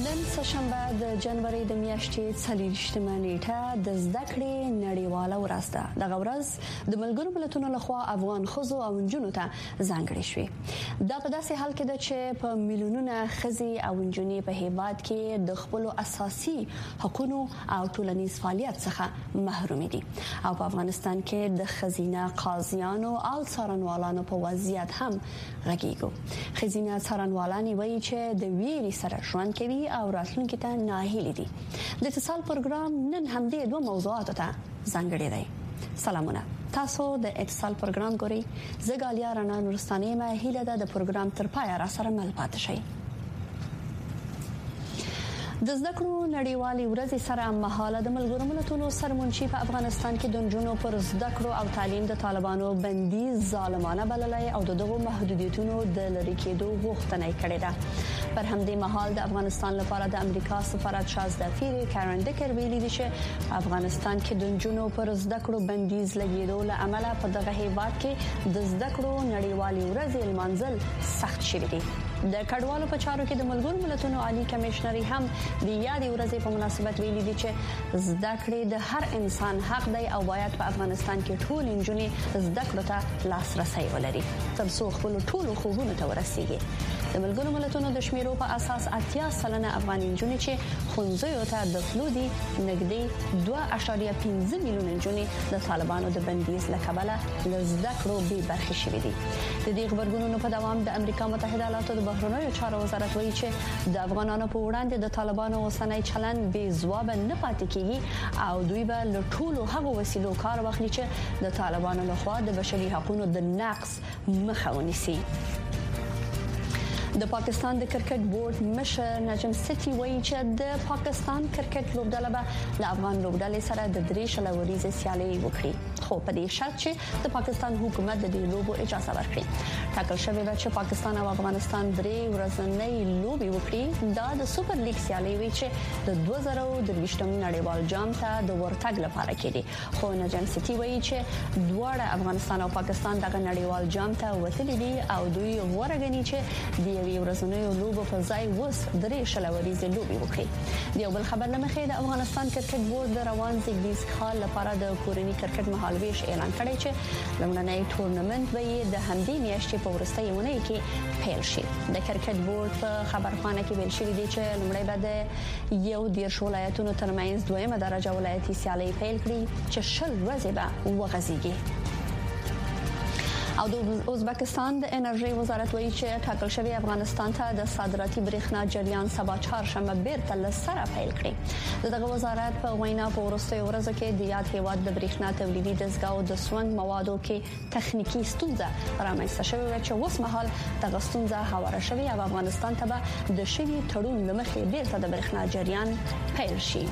نن سهشنبه د جنوري د میاشتې 24مه نیټه د زده کړې نړیواله ورځ ده. دغه ورځ د ملګرو ملتونو لخوا افغان ښځو او نجونو ته ځانګړې شوې. دا په داسې حال کې ده چې په میلیونونه ښځې او نجونې په هیواد کې د خپل اساسي حقوقو او ټولنیز فعالیت څخه محروم دي او په افغانستان کې د ښځینه قاضیانو او څارنوالانو په وضعیت هم غږیږو. ښځینه څارنوالان وایي چې د ویرې سره ژوند کوي او راتلونکي ته ناهیلي دي. د اتصال پروګرام نن همدې دوه موضوعاتو ته ځانګړی دی. سلامونه، تاسو د اتصال پروګرام ګورئ. زه ګالیا رڼا نورستاني ما هیله ده د پروګرام تر پایه را سره مل پاتې شئ. د زده کړو نړیوالې ورځې سره مهاله د ملګرو ملتونو سرمنشي په افغانستان کې د نجونو پر زده کړو او تعلیم د طالبانو بندیز ظالمانه بللای او دغه محدودیتونو د لری کېدو غوښتنه کړې ده. پر همدې مهال د افغانستان لپاره د امریکا سفارت شازده فیر کارن ډکر ویلي دی چې افغانستان کې د نجونو پر زده کړو بندیز لګیدو له امله په دغه هیواد کې د زده کړو نړیوالې ورځې لمانځل سخت شوی دی. د کډوالو په چارو کې د ملګرو ملتونو عالی کمشنري هم د یادې ورځې په مناسبت ویلي دي چې زده کړې د هر انسان حق دی او باید په افغانستان کې ټول نجونې زده کړو ته لاسرسي ولري تر څو خپل ټول خوبونو ته ورسیږي. د ملګرو ملتونو د شمیرو په اساس 80% افغان نجونې چې ښوونځیو ته د تلو دي نږدې 2.5 میلیون نجونې د طالبانو د بندیز له کبله له زده کړو بې برخې شوې دي. د دې خبرګونونو په دوام د امریکا متحده ایالاتو د بهرنیو چارو وزارت وایي چې د افغانانو په وړاندې د طالبانو اوسنۍ چلند بې ځواب نه پاتې کیږي او دوی به له ټولو هغو وسیلو کار واخلي چې د طالبانو لخوا د بشري حقوقو د نقض مخه ونیسي. د پاکستان د کرکټ بورډ مشر نجم سټي وایي چې د پاکستان کرکټ لوبډله به د افغان لوبډلې سره د 3 شلوريزه سیالي وکړي، خو په دې شرط چې د پاکستان حکومت د دې لوبو اجازه ورکړي. ټاکل شوی دی چې پاکستان او افغانستان 3 ورځنۍ لوبي وکړي. دا د سوپر لیګ سیالي وی چې د 2023م نړیوال جام ته د ورتګ لپاره کېږي، خو نجم سټي وایي چې دواړه افغانستان او پاکستان دغه نړیوال جام ته وتلي دي او دوی غوړه غني چې د یوې ورځنۍ لوبو په ځای وس 3 شلوريزه لوبي وکړي. د یو بل خبر لمخې د افغانستان کرکټ بورډ د روان زیږدیز کال لپاره د کورنی کرکټ مهالویش اعلان کړی چې لومړنی ټورنمنت به د همدې میاشتې په وروستۍ اونۍ کې پیل شي. د کرکټ بورډ په خبرخانه کې ویل شوی دی چې لومړی به د 11 ولایتونو ترمنځ دویمه درجه ولایتي سیالي پیل کړي چې 10 ورځې به وغځيږي. او د ازبکستان د انرژي وزارت وایي چې ټاکل شوی افغانستان ته د صادراتي برېښنا جریان سبا چهارشنبه بیرته لسره پیل کړي. دغه وزارت په وینا په وروستیو ورځو کې د یاد هیواد د برېښنا تولیدي دستګاو د سونګ موادو کې تخنیکی ستونزه رامنځته شوې و چې اوس مهال دغه ستونزه هواره شوې او افغانستان ته به د شوی تړون لمخې بیرته د برېښنا جریان پیل شي.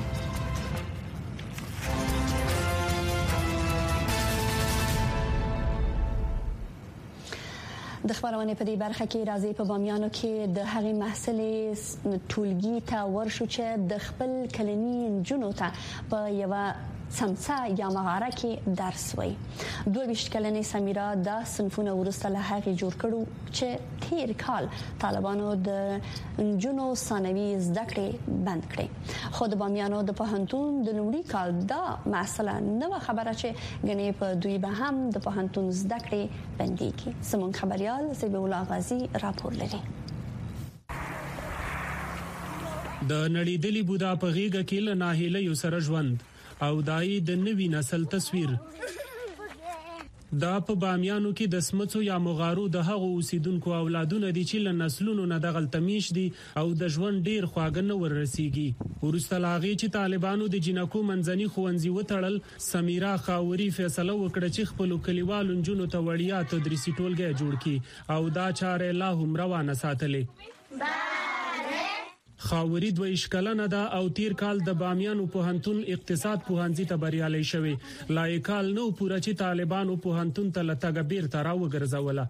د خبرونه په دې برخه کې راځي په بامیانو کې د هغې محصلې ټولګي ته ورشو چې د خپل کلنی جنونو ته په یو سمڅه یا مغاره کې درس وای. 22 کلنې سمیرا د صنفونه ورسته له هغې جوړ کړو چې تیر کال طالبانو د جنونو ثانوي زده کړې بند کړې. خو د بامیانو د پوهنتون د لومړي کال دا مسله نو خبره چې غنې په دوی به هم د پوهنتون زده کړې بنديږي. زمون خبريال زبیح الله غازی راپور لري. د نړیدلې بودا په غیږ کې له ناهیله یو سره ژوند او دای د نوی نسل تصویر. دا په بامیانو کې د سمڅو یا مغارو د هغو اوسیدونکو اولادونه دي چې له نسلونو نه دغل تمیش دي او د ژوند ډیر خواږه نه ورسیږي. ورسته لاغي چې طالبانو د جنکو منځني خوندزي وټړل، سمیرا خاوري فیصله وکړه چې خپل کلیوالو جنونو ته وړیا تدریسي ټولګي جوړ کړي او دا چاره لا هم روانه ساتلې. خاوري 2 کلنه ده او تیر کال د بامیانو پوهنتون اقتصاد پوهنځي ته بریالي شوی. لایکال نو پوره چې طالبانو پوهنتون ته لټګ بیر تر وګرځوله.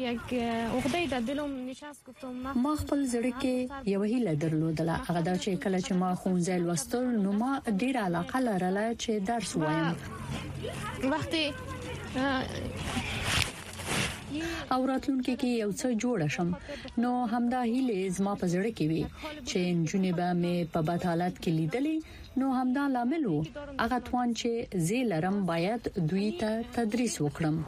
ما خپل زړه کې یو هیله درلودله، هغه دا چې کله چې ما ښوونځی لوستل نو ما ډیر علاقه لرله چې درس وایم. او راتلونکي کې یو څه جوړ شم نو همدا هیله زما په زړه کې وي چې نجونې به مې په بد حالت کې لیدلې نو همدا لامل وو هغه توان چې زیلرم باید دوی ته تدریس وکړم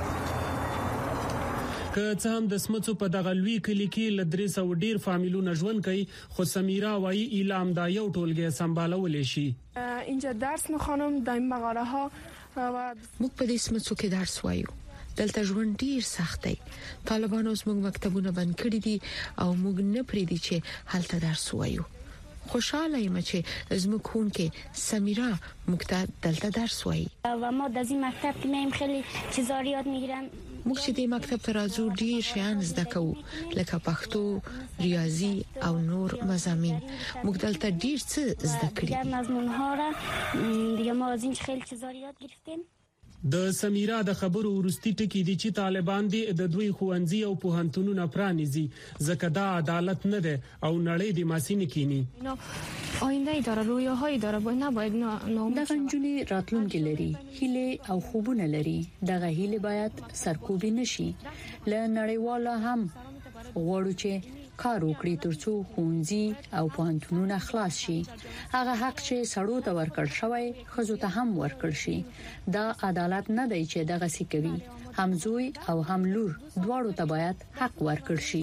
که څه هم د سمڅو په دغه لوی کلی کې لدري سو ډیر فامیلونه ژوند کوي خو سمیرا وایي اعلان دا یو ټولګه سمبالول شي اینجا درس میخوانم در این مقاله ها موږ په دې سمڅو کې درس وایو دلته ژوند ډیر سخت دی طالبانو زموږ مکتبونه بند کړی دي او موږ نه پریدي چې هلته درس وایو خوشاله یم چې زموږ خون کې سمیرا موږ ته دلته درس وایي و ما در این مکتب که میایم خیلی چیزا یاد میگیرم موږ چې د مکتب ته راځو ډیر شیان زده کوو لکه پښتو ریاضي او نور مضامین موږ دلته ډیر څه زده کړی در مضمون ها را دیگه ما از این خیلی چیزا یاد گرفتیم د سمیرا د خبرو ورستی ټکی دي چې طالبان دي د دوی خوانزي او پوهنتونونو پرانیزي ځکه دا عدالت نه ده او نړۍ د ماسین کینی آینده داره رویاهایی داره باید نباید دغه نجونې راتلونکي لري هیله او خوبونه لري دغه هیله باید سرکوبي نشي ل نړیواله هم غواړو چې کار وکړي ترڅو خونځي او پوهنتونونه خلاص شي هغه حق چې سړو ته ورکړ شوی خزو ته هم ورکړ شي دا عدالت نه دی چې دغه سې کوي هم زوی او هم لور دواړو ته باید حق ورکړ شي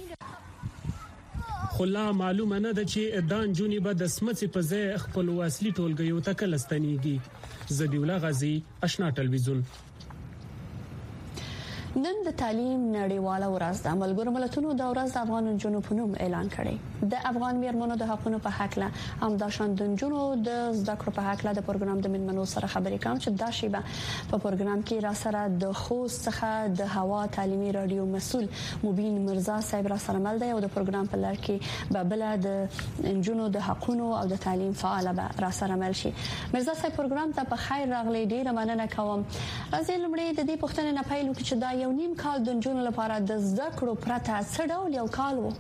خلا معلومه نه ده چې دان جونی به د سمڅ په ځای خپل واصلي ټولګیو ته کلستنیږي زبی الله غازی آشنا ټلویزیون نن د تعلیم نړیواله ورځ د ملګرو ملتونو د ورځ د افغان جنونو په نوم اعلان کړي د افغان میرمنو د حقوقو په حق له هم د شاندن جنونو د زده کړو په حق له د پروګرام د منمنو سره خبرې کوم چې دا شیبه په پروګرام کې را سره د خوست څخه د هوا تعلیمي رادیو مسول مبین مرزا صاحب را سره مل دی او د پروګرام په لړ کې بل د جنونو د حقوقو او د تعلیم فعال به را سره مل شي مرزا صاحب پروګرام ته په خیر راغلی ډیره مننه کوم راځي لمړی د دې پوښتنې نه پیل وکړو چې دا یو نیم کال د جنونو لپاره د زده کړو پرته څه ډول یو کال وو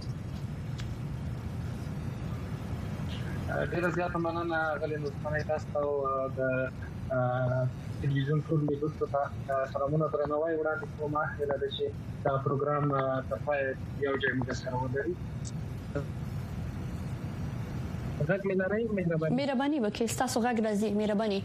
ډیره زیاته مننه غلې نورخانه تاسو د تلویزیون ټول لیدونکو ته سلامونه درنوي وړاندې کوم هله د چې دا پروګرام تفای یو ځای موږ سره ولري غږ مې لري مهرباني وکړئ تاسو غږ راځي مهرباني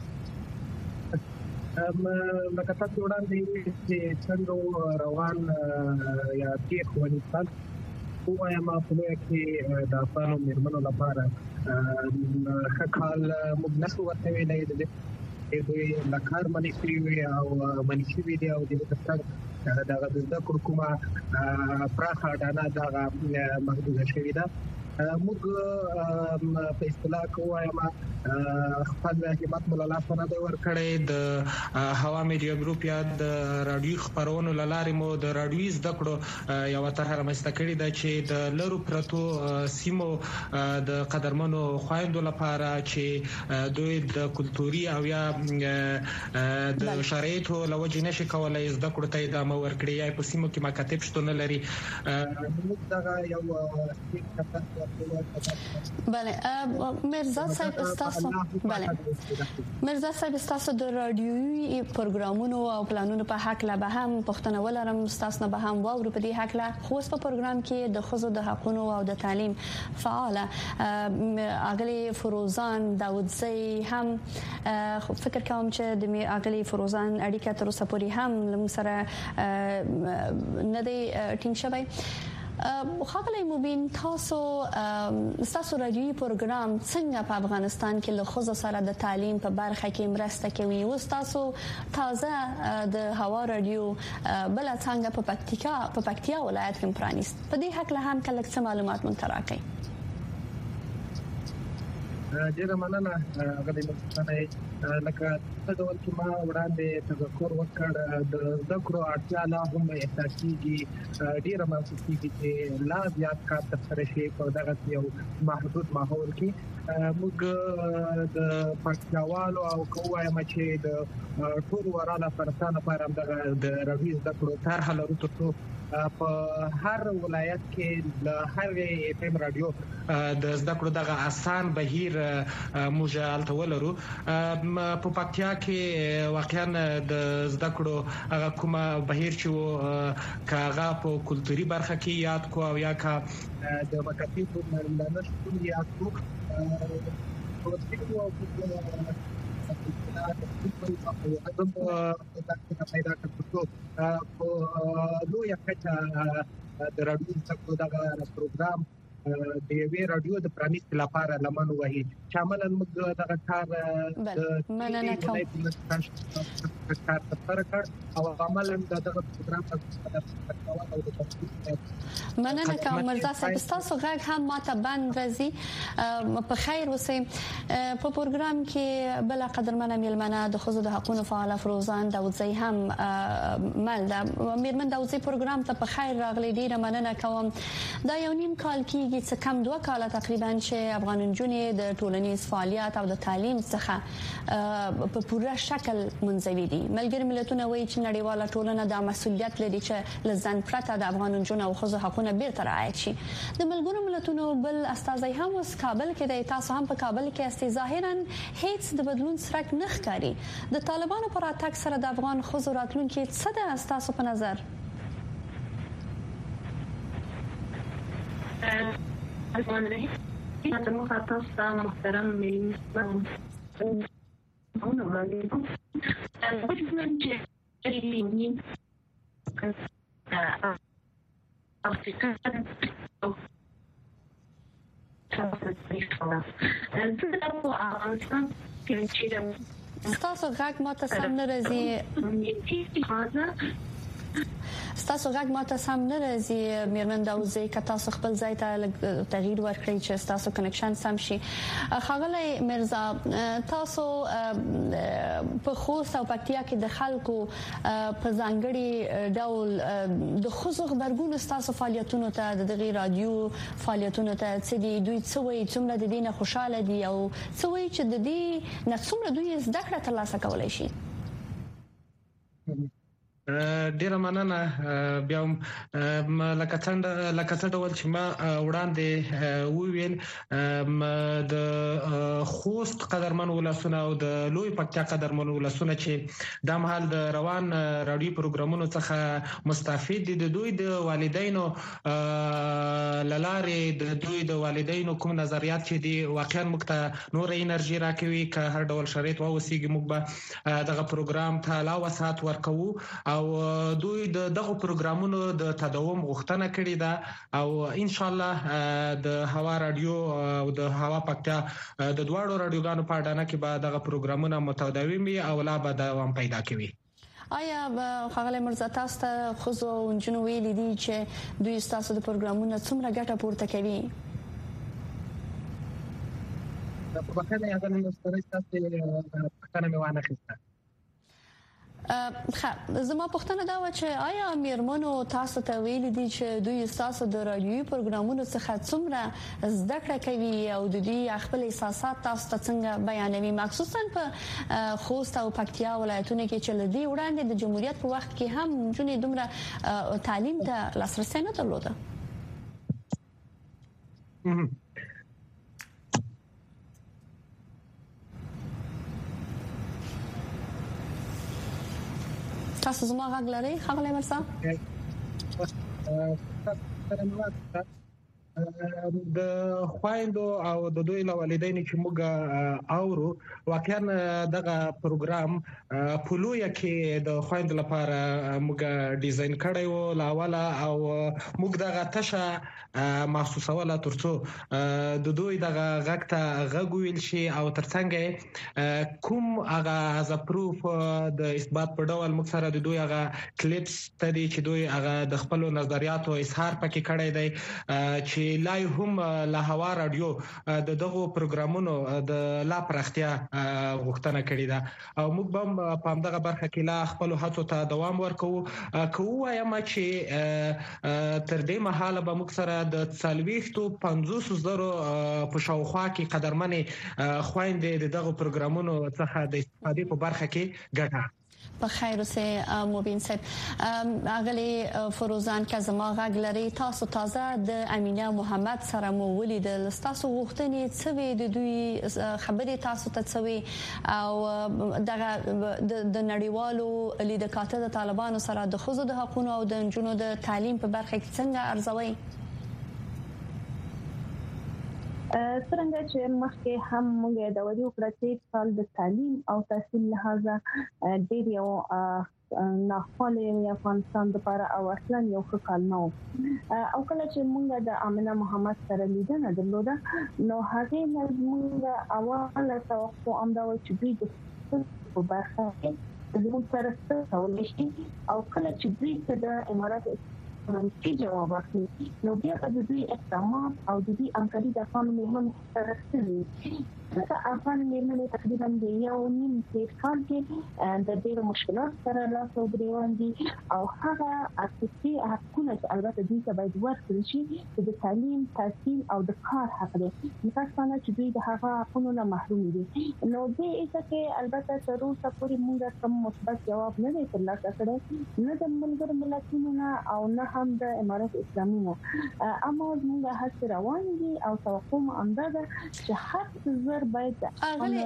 لکه تاسو وړاندې چې څنګه روان یا تیر افغانستان وایم په لوی کې د افغانو میرمنو لپاره خکال مبنسو ورته ویلې د دوی لکار منې کړی او منې شوی دی او د تاسو دغه د ذکر کومه پراخه ډانه دغه محدوده شوی ده موږ په اصطلاح کووایم خپل حکومت مولا سند ورکړې د هوا میډیا ګروپ یا د رادیو خبرونو لارې مو د رادیو زده کړو یو طرح رامنځته کړې ده چې د لرو پرتو سیمو د قدرمنو خويندو لپاره چې دوی د کلتوري او یا د شرایطو لوجې نشي کولای زده کړو ته ادامه ورکړي یا په سیمو کې مکاتب شته نه لري موږ دا یو بله مرزا صاحب تاسو بله مرزا صاحب تاسو د رادیوي پروګرامونو او پلانونو په حق لا به هم پښتنه ولرم تاسو نه به هم واورو په دې حق لا خو په پروګرام کې د خزو د حقوقو او د تعلیم فعاله اغلی فروزان داودزی هم فکر کوم چې د اغلی فروزان اړیکه تر اوسه پورې هم لمر سره نه دی ټینګ شوی خاغلی مبین تاسو رادیوي پروګرام څنګه په افغانستان کې له خزو سره د تعلیم په برخه کې مرسته کوي او تاسو تازه د هوا رادیو بل څنګه په پکتیا ولایت کې پرانیست په دې حق له هم کله څه معلومات مونږ تراکې ډیره مننه غلې نورخانه لکه څه ډول چې ما وړاندې تذکر وکړ د ذکر اړتیا لا هم احساسيږي ډیره محسوسيږي چې لا زیات کار ترسره شي په دغه یو محدود ماحول کې موږ د پښتنوالو او کووایم چې د ټول وراله فرصانه لپاره د رویز د کړو طرح لرو ته په هر ولایت کې له هر اف ام رادیو د زده کړو دغه آسان بهیر موږ الته ولرو. په پکتیا کې واقعا د زده کړو هغه کومه بهیر چې کاغه په کلتوري برخه کې یاد کو او یا کا د مکاتیبو ملانه شتون یاد کو په دې پیدا کړو نو یا کچا د رادیو څخه دا پروګرام د یوې رادیو د پرانیست لپاره لمن وهي چې عملاً موږ دغه کار مننه کوم او عملاً دغه پروګرام مننه کوم مرزا صاحب تاسو غږ هم ماته بند راځي په خیر اوسئ. په پروګرام کې بل قدرمنه میلمنه د خزو د حقوقو فعال فروزان داوودزی هم مل ده. میرمن داوودزی پروګرام ته په خیر راغلي، ډیره مننه کوم. دا یو نیم کال کې څه کم 2 کال تقریبا چې افغان نجونې د ټولنیز فعالیت او د تعلیم څخه په پوره شکل منزوي دي. ملګری ملتونه وایي چې نړیواله ټولنه د مسؤلیت لري چې لزن پرته د افغان نجونو او ښځو حقوقونه بیرته رعایت شي. د ملګرو ملتونو بل استازي هم اوس کابل کې د تاسو هم په کابل کې استي ظاهرا هیڅ د بدلون سرک نه ښکاري. د طالبانو پر اتاک سره د افغان ښځو راتلونکي څه د تاسو په نظر؟ محترم میلمنان ستاسو غږ ماته سم نه راځي. ستاسو غږ ماته سم نه راځي میرمن داوودزی، که تاسو خپل ځای ته تغییر ورکړئ چې تاسو کنکشن سم شي. ښاغلی مرزا، تاسو په خوست او پکتیا کې د خلکو په ځانګړي ډول د ښځو خبرګون تاسو فعالیتونو ته د دغه رادیو فعالیتونو ته څه دي دوی څه وایي، څومره د دې نه خوشاله دي او څه وایي چې د دې نه څومره دوی زده کړه ترلاسه کولای شي؟ ډیره مننه. بیا لکه څنګه ډول چې ما وړاندې وویل د خوست قدرمن ولسونه او د لوی پکتیا قدرمن ولسونه چې د مهال د روان رادیو پروګرامونو څخه مستفید دي. د دوی د والدینو لارې د دوی د والدینو کوم نظریات چې دي واقعا موږ ته نور انرژي راکوي. که هر ډول شرایط واوسېږي موږ به دغه پروګرام ته لا وسات ورکوو او دوی دغه پروګرامونو د تداوم غوښتنه کړې ده او ان شاء الله د هوا رادیو او د هوا پکتیا د دواړو رادیوګانو په اډانه کې به دغه پروګرامونه متداوم وي او لا به دوام پیدا کوي. آیا ښاغلی مرزا تاسو ته ښځو او نجونو ویلي دي چې دوی ستاسو د پروګرامونو څومره ګټه پورته کوي؟ په بخښنه هغه نن ستاسو پښتنه مې وانه خسته. زما پوښتنه دا و چې آیا میرمنو تاسو ته ویلي دي چې دوی تاسو د رادیوي پروګرامونو څخه څومره زده کړه کوي او د دوی خپل احساسات تاسو ته څنګه بیانوي، مخصوصا په خوست او پکتیا ولایتونو کې چې لدی وړاندې د جمهوریت په وخت کې هم نجونې دومره تعلیم ته لاسرسي نه درلوده؟ تاسو زما غږ لرئ ښاغلی مرزا؟ د خويندو او د دوی له والدینو چې موږ اورو واقعا دغه پروګرام په لوی کې د خويندو لپاره موږ ډیزاین کړی و لاوله او موږ دغه تشه محسوسوله ترڅو د دوی دغه غږ ته غږ ویل شي او ترڅنګ کوم هغه از پروف د اثبات په ډول موږ سره د دوی هغه کلیپس ته دي چې دوی هغه د خپل نظریاتو اظهار پکې کړی دی چې لای هم له هوا رادیو د دغه پروګرامونو د لا پرختیا غوښتنه کړې ده او موږ به په همدغه برخه کې لا خپل هڅو ته دوام ورکوو. وایم چې تر دې مهاله به موږ سره د 450,000 په شاوخوا کې قدرمنې خويندې دغه پروګرامونو څخه د استفادې په برخه کې ګټه په خیر اوسه مبین صاحب اغلی فروزان کزما غلری تاسو تازه د امینه محمد سره مو ولیدل تاسو غوښتنې څوي د دوی خبرې تاسو ته څوي او دغه د نړیوالو لیدکاته د طالبانو سره د خزو د حقوقو او د جنونو د تعلیم په برخه کې څنګه ارزوي څنګه چې مخکې هم موږ د وړي وکړه چې کال د تعلیم او تحصیل لحاظه ډېر یو ناخواله افغانستان لپاره او اصلا یو ښه کال نو او کله چې موږ د امینه محمد سره لیدنه درلوده نو هغه موږ اواله توقع امدا و چې دوی په برخه کې زموږ سره څه شي او کله چې دوی د امارات کی جواب ورکړي نو بیا د دوی اقدامات او د دوی همکاري د افغان ملت سره ستاسو دا افغان ملت تقریبا د یو نیم کال کې د ډېر مشکلات سره لاس او ګریوان دي او هغه اساسي حقونه چې البته دوی ته باید ورکړل شي چې د تعلیم تحصیل او د کار حق دي مثلا چې دوی د هغه حقونو نه محروم دي نو دې چې البته تر اوسه پورې موږ کوم مثبت جواب نه دی ترلاسه کړی نه د ملګرو ملتونو او نه هم د امارات اسلامي نه اما موږ هڅه روان دي او توقع اندازه چې هر څه باید اغلی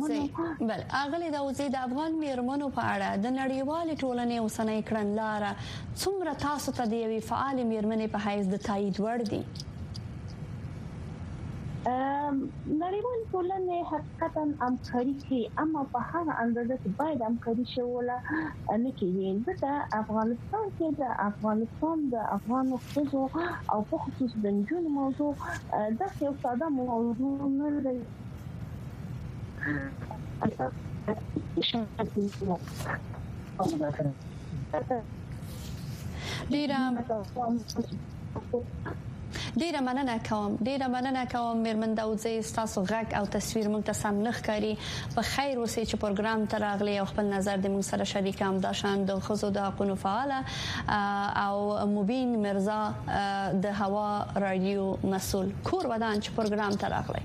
داوزی د افغان میرمنو په اړه د نړیوال ټولنې اوسنۍ کړنلاره څومره تاسو ته د یوې فعال میرمنې په حیث د تایید وړ دي نړیوال ټولنې حقیقتا همکاري کوي اما په هغه اندازه چې باید همکاري شوله نه کوي ځکه افغانستان کې د افغان خصوصو او په خصوص د نجونو موضوع د یو ساده موضوع نه دی ډیره مننه کوم میرمن داوزی تاسو غږ او تصویر موږ ته سم لخري په خیر اوسې چې پروګرام ته راغلي او خپل نظر د موږ سره شریک هم داشان د خزو د حقوقو فعاله او مبین مرزا د هوا رادیو مسؤل کور ودان چې پروګرام ته راغلي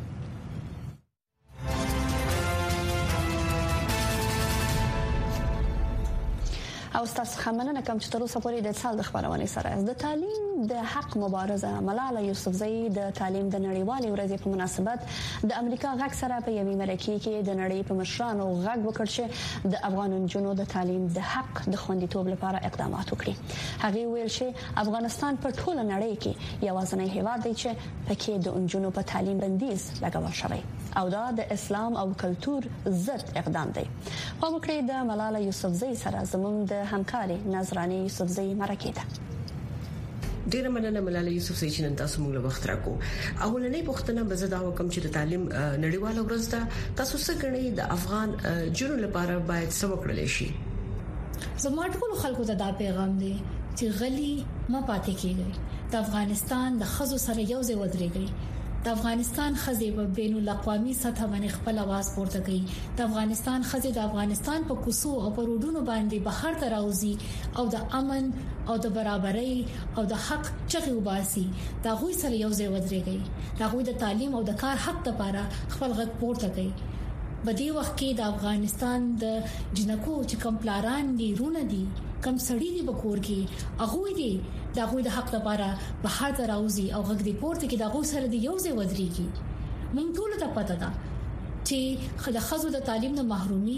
او تاسو خمنه کوم چې تر اوسه پورې د سال د خبرونه سره د تعلیم د حق مبارزه ملاله یوسفزئی د تعلیم د نړیوالې ورځې په مناسبت د امریکا غږ سره په یوې مرکه کې د نړۍ په مشرانو غږ وکړ چې د افغان جنونو د تعلیم د حق د خوندیتوب لپاره اقدامات وکړي هغه ویل چې افغانستان په ټوله نړۍ کې یوازینی هیواد دی چې پکې د جنونو په تعلیم بندیز لګول شوی او دا د اسلام او کلچر ضد اقدام دی په مکړه د ملاله یوسفزئی سره زموږ د همکاري نظرانه یوسفزئی مرکه ده ډیره مننه ملاله یوسفزئی چې نن تاسو موږ وخت راکو اولنې پوښتنه به زدا وکم چې د تعلیم نړیواله ورځ ده تاسو څه غنئ د افغان جنونو لپاره باید څه وکړل شي زموږ ټول خلکو ته دا پیغام دی چې غلي ما پاتې کیږي د افغانستان د خزو سره یو ځای ودرېږي د افغانستان خزې په بین الاقوامي سطح باندې خپل आवाज پورته کوي د افغانستان خزې د افغانستان په کوڅو او په روډونو باندې بهر ته راوځي او د امن او د برابرۍ او د حق چغې وباسي دا غوي سره یو ځای ودرېږي دا غوي د تعلیم او د کار حق لپاره خپل غږ پورته کوي بدی وخت کې د افغانستان د جنکو چې کوم پلاران دي رونه دي کم سړی دی بکور کې اغوی دی دا غوی د حق لپاره به هر تراوزی او غږ دی پورته کې دا غو سره دی یو ځای ودرېږي مونږ ټول ته پته ده چې د خزو د تعلیم نه محرومي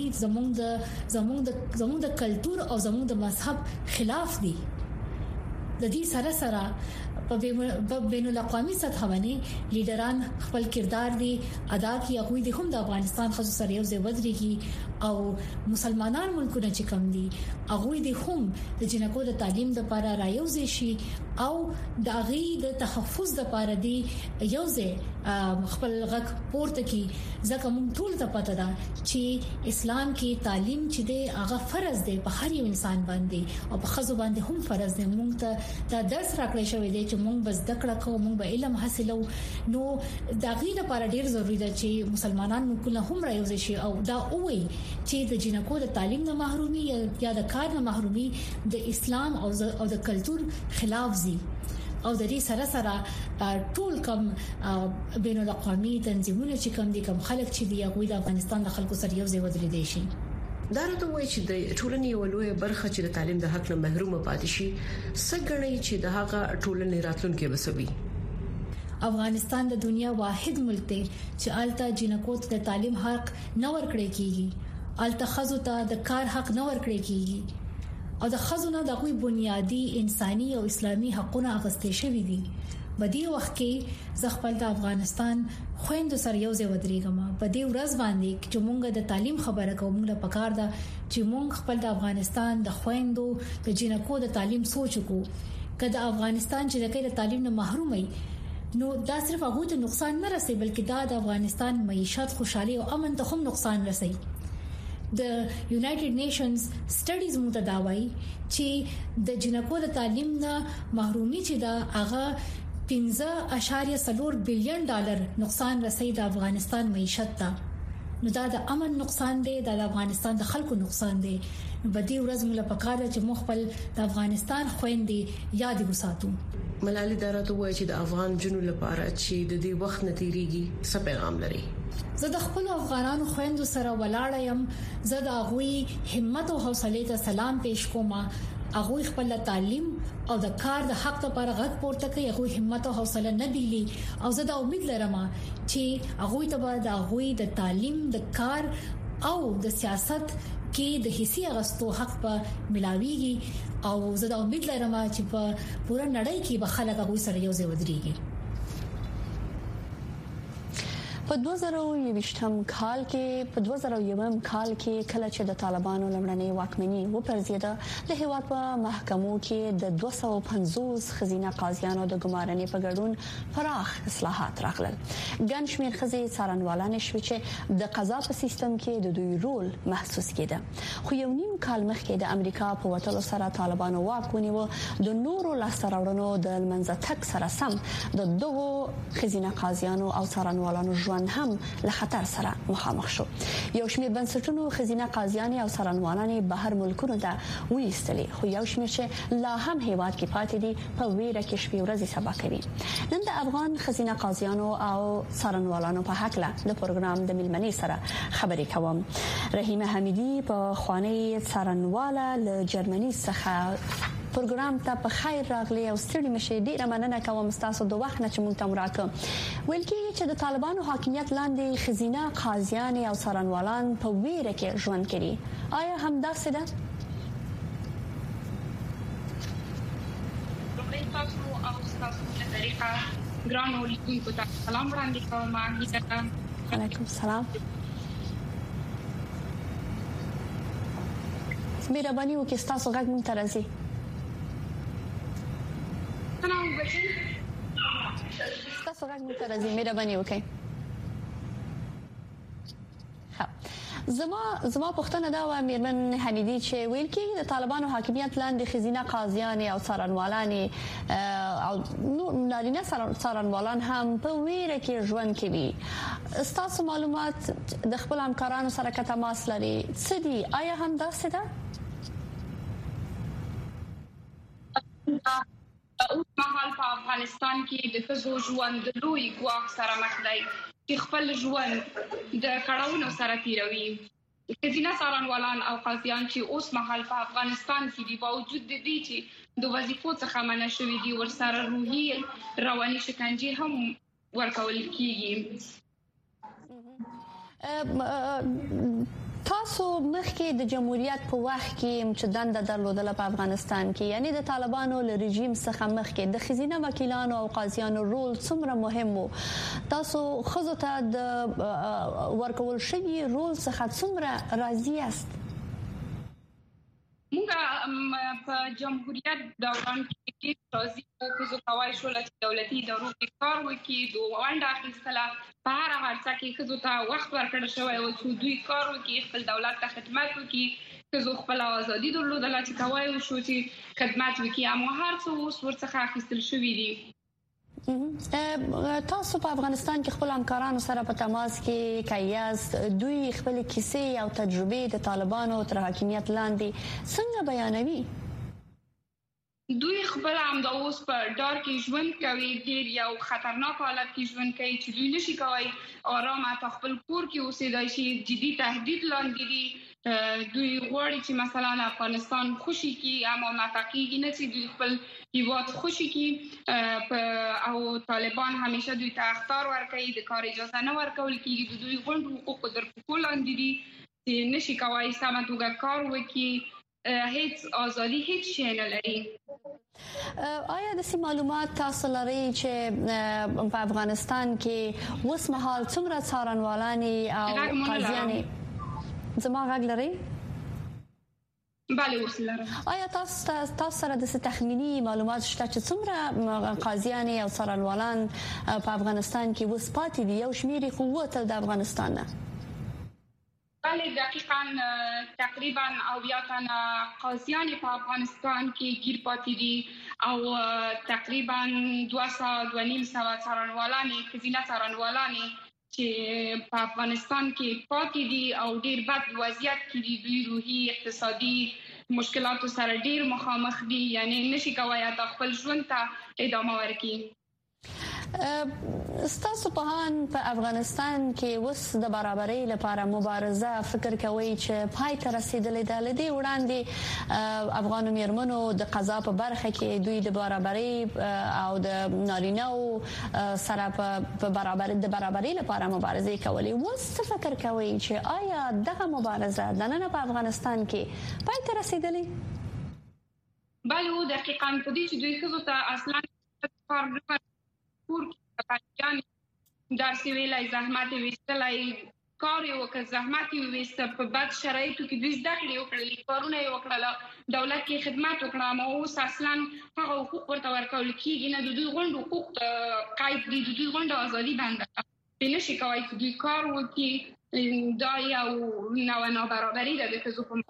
زموږ د کلچر او زموږ د مذهب خلاف دي د دې سره په بین الاقوامي سطح باندې لیډران خپل کردار دی ادا کوي هغه د هم د افغانستان خصوص سره یو ځای ودرېږي او مسلمانان ملکونه چې کم دي هغه د هم د جنکو د تعلیم لپاره رايوځي شي او د غي د تحفظ لپاره دی یو ځای خپل غږ پورته کی ځکه موږ ټول ته پته ده چې اسلام کې تعلیم چې دی هغه فرض دی په هر یو انسان باندې او په خزو باندې هم فرض دی موږ ته دا درس راکړی شوی دی چې موږ بس دکړه کوو موږ به علم حاصلو نو دا غي لپاره ډیر ضروری ده چې مسلمانان ملکونه هم رايوځي شي او دا وایي چې د جنکو د تعلیم نه محرومي یا د کار نه محرومي د اسلام او د کلچر خلاف دي او د دې سره ټول کم بین الاقوامي تنظیمونه چې کوم دي کوم خلک چې دی هغه د افغانستان د خلکو سره یو ځای ودرې دي شي دا راته وایي چې د ټولنې ولوي برخه چې د تعلیم د حق نه محروم پاتې شي څنګه چې د هغه ټولنې راتلونکي بسوي. افغانستان د دنیا واحد ملک دی چې آلته جنکو ته د تعلیم حق نه ورکړی کیږي، آلته خزو ته د کار حق نه ورکړی کیږي او د خزو نه د کوئی بنیادی انساني او اسلامي حقوقونه اغستې شوي دي. بدی وخت کې ز خپل د افغانستان خويندو سره یو ځای ودرېږم په دې ورځ باندې چې مونږ د تعلیم خبره کوم له پکار ده چې مونږ خپل د افغانستان د خويندو د جنکو د تعلیم سوچ کو کله افغانستان چې د تعلیم نه محروم وي نو دا صرف هغه ته نقصان نه رسي بلکې دا د افغانستان معیشت خوشحالي او امن ته هم نقصان رسي. د یونایټډ نیشنز سټډیز متداوي چې د جنکو د تعلیم نه محرومي چې دا هغه 15.4 بلین ډالر نقصان رسید د افغانستان معیشت ته. نو دا د امن نقصان دی، د افغانستان د خلکو نقصان دی. نو بدی ورځ موږ په کار چې مخبل د افغانستان خويندې یاد وساتو. ملالۍ درته وایي چې د افغان جنو لپاره چې د دې وخت نتیریږي څه پیغام لري. زه د خپل افغانانو خويندو سره ولاړ یم. زه د هغوی همت او حوصله ته سلام پېښ کوم. هغه خپل تعلیم او د کار د حق لپاره غږ پورته کوي. هغه همت او حوصله نه دیلي او زه د امید لرم چې هغه ته د هغه د تعلیم د کار او د سیاست کې د حصي اغستو حق په ملاويږي او زه د امید لرم چې په پوره نړۍ کې به خلک هغه سره یو ځای ودرېږي. په 2021 کال کې کله چې د طالبانو لمړنۍ واکمني وپرځیده د هیواد په محکمو کې د 250 خزینه قاضیانو د ګمارنې په ګډون فراخ اصلاحات راغلل. ګڼ شمېر خزې څارنوالان شوي چې د قضا په سیستم کې د دوی رول محسوس کېده. خو یو نیم کال مخکې د امریکا په وټلو سره طالبانو واک ونیو. د نورو لاستراوړنو د منځ تک سره سم د دوه خزینه قاضیانو او څارنوالانو هم له خطر سره مخامخ شو. یو شمېر بنسټونو خزینه قاضیان او څارنوالان بهر ملکونو ته وېستلي، خو یو شمېر چې لا هم هیواد کې پاتې دي په ویره کې شپې ورځې سبا کوي. نن د افغان خزینه قاضیانو او څارنوالانو په حق له د پروګرام د ملمنې سره خبرې کوم. رحیمه حمیدی په خوانی څارنواله له جرمني څخه پروګرام ته په خیر راغلی او ستړي مشه. ډیره مننه کوم تاسو د وخت نه چې مونږ ته راکړ. ویل کېږي چې د طالبانو حاکمیت لاندې خزینه قاضیان او څارنوالان په ویره کې ژوند کوي. آیا همداسې ده؟ تاسو او تاسو په طریقه ګران ولیکونکو ته سلام وړاندې کوم. علیکم السلام. مهرباني وکړئ تاسو غږ مونږ ته راځي. تاسو غږ مونږ ته راځي، مهرباني وکړئ. زما پښتنه دا و میرمن حمیدی چې ویل کې د طالبانو حاکمیت لاندې خزینه قاضیان او څارنوالان او نارینه څارنوالان هم په ویره کې ژوند کوي. تاسو معلومات د خپل همکارانو سره که تماس لري څه دي؟ آیا هم داسې ده؟ اوس مهال په افغانستان کې د ښځو ژوند د لوی ګواښ سره مخ دی چې خپل ژوند د کړهونو سره تیروي. خزینه څارنوالان او قاضیان چې اوس مهال په افغانستان کې دی باوجود د دې چې د وظیفو څخه منع شوي دي ورسره روحي رواني شکنجه هم ورکول کیږي. تاسو مخکې د جمهوریت په وخت کې چې دنده درلودله په افغانستان کې، یعنی د طالبانو له رژیم څخه مخکې د خزینه وکیلانو او قاضیانو رول څومره مهم وو؟ تاسو خزو ته د ورکول شوی رول څخه څومره راضي یاست؟ موږ په جمهوریت دوران کې راضي وو، کوای شو چې دولتي ادارو کې کار وکړي، دوه ونډه اخیستله. په هر هڅه کې خزو ته وخت ورکړل شوی او چې دوی کار وکړي، خپل دولت ته خدمت وکړي. خزو خپل ازادي درلودله چې کوای شو چې خدمت وکړي، اما هر څه اوس ورڅخه اخیستل شوی دي. تاسو په افغانستان کې خپل همکارانو سره په تماس کې کایاست، دوی خپل کیسې او تجربې د طالبانو تر حاکمیت لاندې څنګه بیانوي؟ دوی خپل هم د اوس په ډار کې ژوند کوي، ډیر یو خطرناک حالت کې ژوند کوي چې دوی نشي کوي آرام خپل کور کې اوسېدای شي. جدي تهدید لاندې دي. دوی غواړي چې مثلا افغانستان خوشي کی، اما متقیږي نه چې دوی خپل هیواد خوشي کی. او طالبان همیشه دوی ته اخطار ورکوي، د کار اجازه نه ورکول کیږي. دوی غوښتل حقوق در په لاندې دي چې نشي کوي سمه توګه کار وکړي. هیڅ ازادي هیڅ شی نه لري. آیا د سی معلومات تاسو لرئ چې په افغانستان کې اوس مهال څومره څارنوالان او قاضیان زما غږ لري؟ بله اوس لرم. آیا تاسو سره د تخمینی معلومات شته چې څومره قاضیان او څارنوالان په افغانستان کې اوس پاتې دي؟ یو شمیر خو وته د افغانستان نه. بله دقیقاً تقریبا 80 تنه قاضیان په افغانستان کې گیر پاتې دي او تقریبا 200 څارنوالان ښځینه څارنوالان چې په افغانستان کې پاتې دي او ډیر بد وضعیت کې دي. دوی روحي اقتصادي مشکلاتو سره ډیر مخامخ دي، یعنی نشي کوي تا خپل ژوند ته ادامه ورکړي. ستاسو په افغانستان کې اوس د برابرۍ لپاره مبارزه فکر کوي چې پای ته رسیدلې ده؟ لدی وړاندې افغان میرمنو د قضا په برخه کې دوی د برابرۍ او د نارینه‌و سره په برابرۍ لپاره مبارزه کوي. اوس څه فکر کوي چې آیا دغه مبارزه د نن په افغانستان کې پای ته رسیدلې؟ بله دقیقاً په دې چې دوی خزو ته اصلا کار کور کې درس ویلای، زحمت ویستلای، کار یو که زحمت ویست په بد شرایطو کې دوی زده کړې وکړل، کارونه یې وکړل، دولت کې خدمت وکړه، ما اوس اصلا هغه حقوق ورته ورکول کېږي نه. د دوی غونډو حقوق قید دي، د دوی غونډو ازادي بنده ده، نشي کوي چې دوی کار وکړي. دا یو نابرابري ده د ښځو په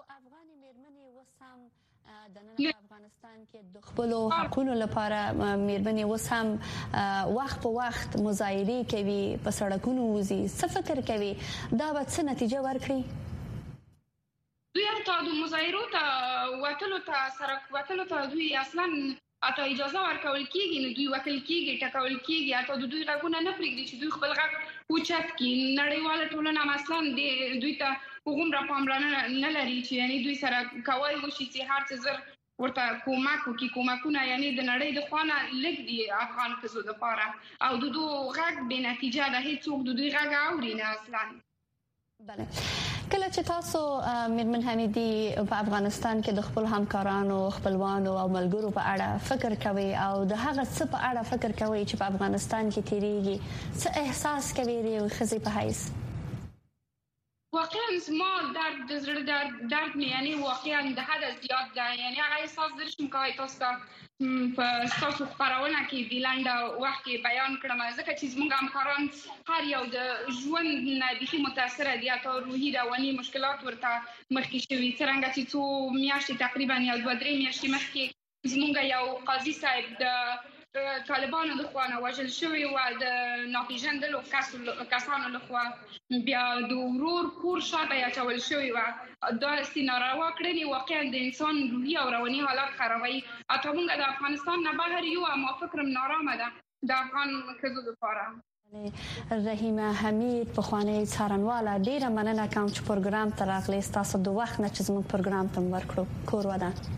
افغانستان کې د خپل حقوقو لپاره. میرمنې اوس هم وخت په وخت مظاهره کوي، په سړکونو وځي. څه فکر کوي دا به څه نتیجه ورکړي؟ دوی ته د مظاهرو ته وتلو ته دوی اصلا اته اجازه ورکول کیږي نه. دوی وکیل کیږي، ټکول کیږي، اته د دوی غوونه نه پریږدي چې دوی خپل غږ اوچت کړي. نړیواله ټولنه مثلا دوی ته وګوره پاملرنه نه لري چې یعنی دوی سره کوي وشي چې هر څه زر ورته کومکونه یعنی د نړۍ د خوانه لګ دي افغان ښځو لپاره او د دوی غږ به نتیجه ده. هیڅوک د دوی غږ اوري نه اصلا. بله کله چې تاسو میرمن حمیدي په افغانستان کې د خپل همکارانو، خپلوانو او ملګرو په اړه فکر کوي او د هغه څه په اړه فکر کوي چې په افغانستان کې تیریږي، څه احساس کوي د ښځې په حیث؟ واقعا زما درد د زړه درد مې یعنی واقعا د حد زیات ده. یعنی هغه احساس درشم کوي تاسو ته په تاسو خبرونه کې د لنډه وخت کې بیان کړم، ځکه چې زموږ همکاران هر یو د ژوند نه د متاثر دي او روحي رواني مشکلات ورته مخ کې شوي. څنګه چې څو میاشتې تقریبا یا 2-3 میاشتې مخکې زموږ یو قاضي صاحب د طالبانو د خوانه وژل شوی و، د ناپېژندلو کسانو لخوا بیا د ورور کور شاته اچول شوی و. دا ناروا کړنې واقعا د انسان روحي او رواني حالت خرابوي. اته موږ د افغانستان نه بهر یو اما فکرم نارامه ده د افغان ښځو لپاره. رحیمه حمید پخوانی څارنواله، ډیره مننه کوم چې پروګرام ته راغلی. تاسو د وخت نه چې زموږ پروګرام ته ورکړو کور ودان.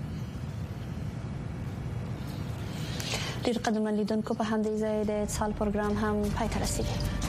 ډیر قدمن لیدونکو په همدې ځای د اتصال پروګرام هم پای ته رسیدي.